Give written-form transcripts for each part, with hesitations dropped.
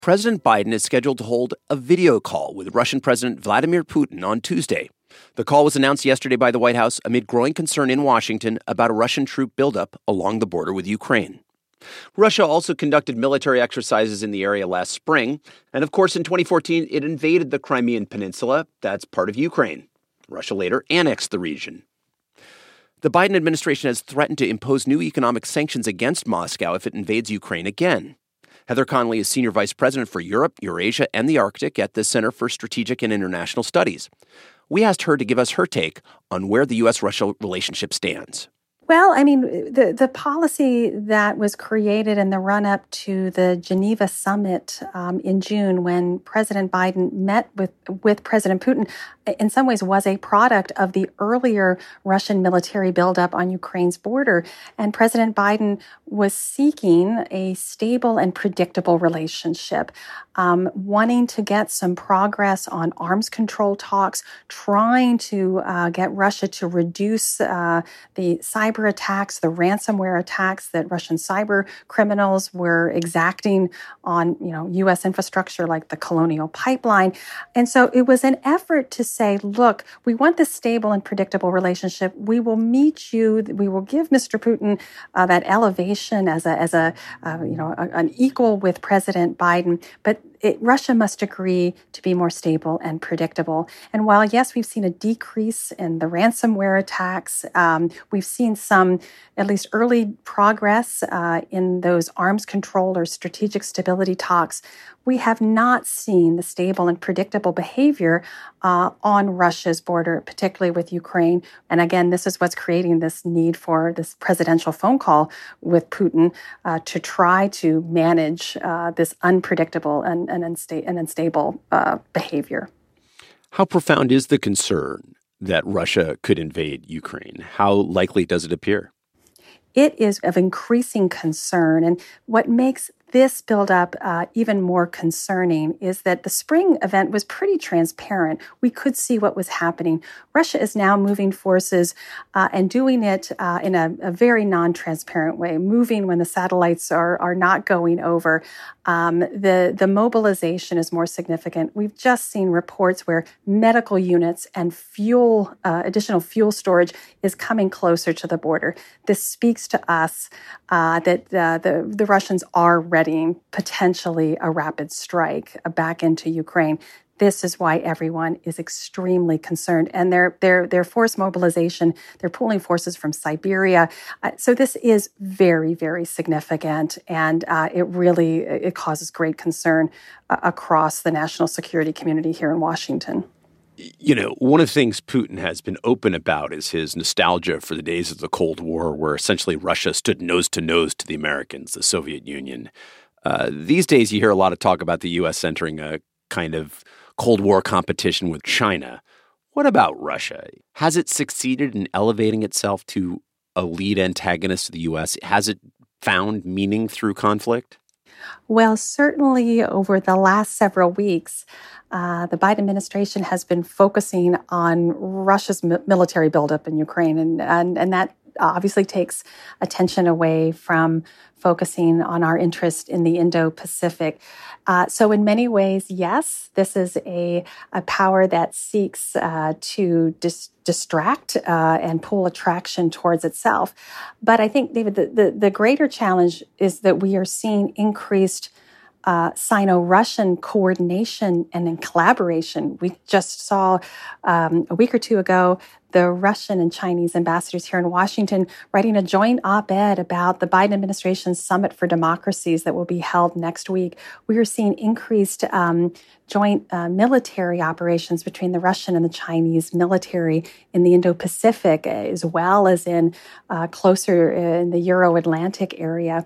President Biden is scheduled to hold a video call with Russian President Vladimir Putin on Tuesday. The call was announced yesterday by the White House amid growing concern in Washington about a Russian troop buildup along the border with Ukraine. Russia also conducted military exercises in the area last spring, and of course in 2014 it invaded the Crimean Peninsula. That's part of Ukraine. Russia later annexed the region. The Biden administration has threatened to impose new economic sanctions against Moscow if it invades Ukraine again. Heather Conley is Senior Vice President for Europe, Eurasia, and the Arctic at the Center for Strategic and International Studies. We asked her to give us her take on where the U.S.-Russia relationship stands. Well, I mean, the policy that was created in the run-up to the Geneva summit in June when President Biden met with President Putin in some ways was a product of the earlier Russian military buildup on Ukraine's border. And President Biden was seeking a stable and predictable relationship, wanting to get some progress on arms control talks, trying to get Russia to reduce the cyber attacks, the ransomware attacks that Russian cyber criminals were exacting on, U.S. infrastructure like the Colonial Pipeline. And so it was an effort to say, look, we want this stable and predictable relationship. We will meet you. We will give Mr. Putin that elevation as an equal with President Biden. But Russia must agree to be more stable and predictable. And while, yes, we've seen a decrease in the ransomware attacks, we've seen some, at least early progress in those arms control or strategic stability talks, we have not seen the stable and predictable behavior on Russia's border, particularly with Ukraine. And again, this is what's creating this need for this presidential phone call with Putin to try to manage this unpredictable and unstable behavior. How profound is the concern that Russia could invade Ukraine? How likely does it appear? It is of increasing concern. And what makes this buildup even more concerning is that the spring event was pretty transparent. We could see what was happening. Russia is now moving forces and doing it in a very non-transparent way, moving when the satellites are not going over. The mobilization is more significant. We've just seen reports where medical units and fuel, additional fuel storage is coming closer to the border. This speaks to us that the Russians are readying potentially a rapid strike back into Ukraine. This is why everyone is extremely concerned. And their force mobilization, they're pulling forces from Siberia. So this is very, very significant. And it causes great concern across the national security community here in Washington. One of the things Putin has been open about is his nostalgia for the days of the Cold War, where essentially Russia stood nose to nose to the Americans, the Soviet Union. These days, you hear a lot of talk about the U.S. entering a kind of Cold War competition with China. What about Russia? Has it succeeded in elevating itself to a lead antagonist to the U.S.? Has it found meaning through conflict? Well, certainly over the last several weeks, the Biden administration has been focusing on Russia's military buildup in Ukraine, and that obviously takes attention away from focusing on our interest in the Indo-Pacific. So in many ways, yes, this is a power that seeks to distract and pull attraction towards itself. But I think, David, the greater challenge is that we are seeing increased Sino-Russian coordination and in collaboration. We just saw a week or two ago the Russian and Chinese ambassadors here in Washington writing a joint op-ed about the Biden administration's Summit for Democracies that will be held next week. We are seeing increased joint military operations between the Russian and the Chinese military in the Indo-Pacific, as well as in closer in the Euro-Atlantic area.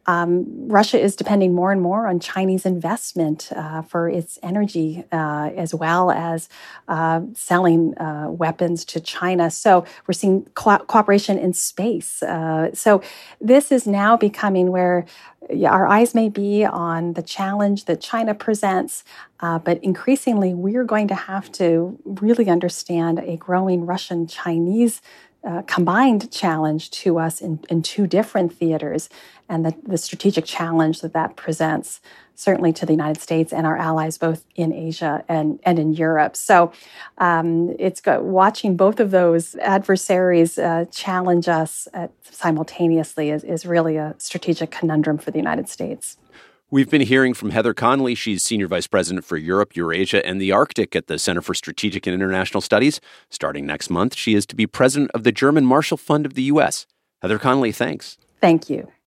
Russia is depending more and more on Chinese investment for its energy, as well as selling weapons to China. So we're seeing cooperation in space. So this is now becoming where our eyes may be on the challenge that China presents, but increasingly we're going to have to really understand a growing Russian-Chinese combined challenge to us in two different theaters, and the strategic challenge that presents certainly to the United States and our allies both in Asia and in Europe. So watching both of those adversaries challenge us simultaneously is really a strategic conundrum for the United States. We've been hearing from Heather Conley. She's Senior Vice President for Europe, Eurasia, and the Arctic at the Center for Strategic and International Studies. Starting next month, she is to be president of the German Marshall Fund of the U.S. Heather Conley, thanks. Thank you.